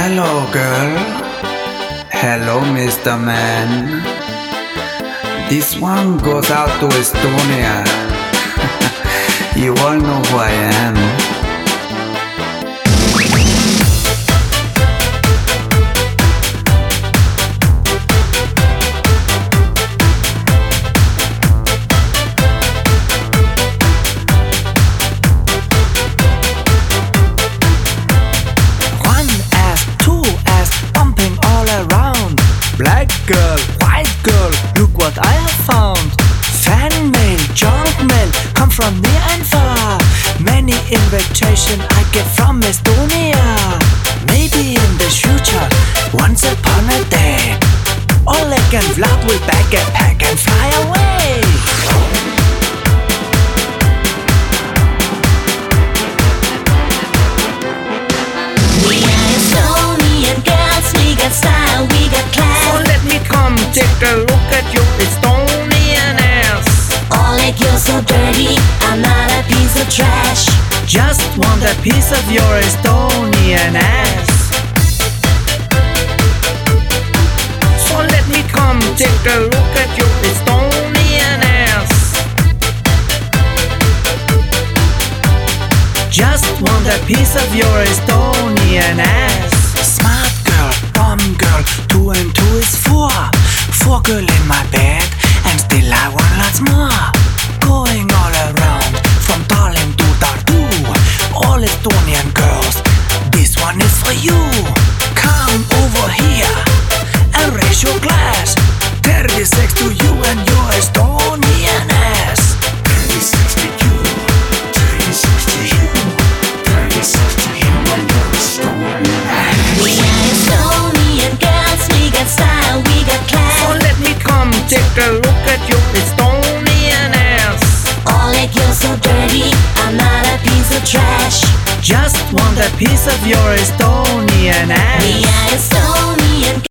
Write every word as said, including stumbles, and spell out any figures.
Hello, girl. Hello, Mister Man. This one goes out to Estonia. You all know who I am. Black girl, white girl, look what I have found. Fan mail, junk mail, come from near and far. Many invitation I get from Estonia. Maybe in the future, once upon a day, Oleg and Vlad will pack a pack and fly away. We are Estonian girls, we got style, we got class. Take a look at your Estonian ass. Oleg, you're so dirty, I'm not a piece of trash. Just want a piece of your Estonian ass. So let me come take a look at your Estonian ass. Just want a piece of your Estonian ass. Smart girl, dumb girl, two and two is four. Four girl in my bed, and still I want lots more. Going all around, from Tallinn to Tartu. All Estonian girls, this one is for you. Come over here, and raise your glass. thirty-six to you and your Estonian ass. thirty-six to you, thirty-six to you, thirty-six to you and your Estonian ass. We are Estonian girls, we got style, we got class. Take a look at your Estonian ass. Oleg, you're so dirty, I'm not a piece of trash. Just want a piece of your Estonian ass. We are Estonian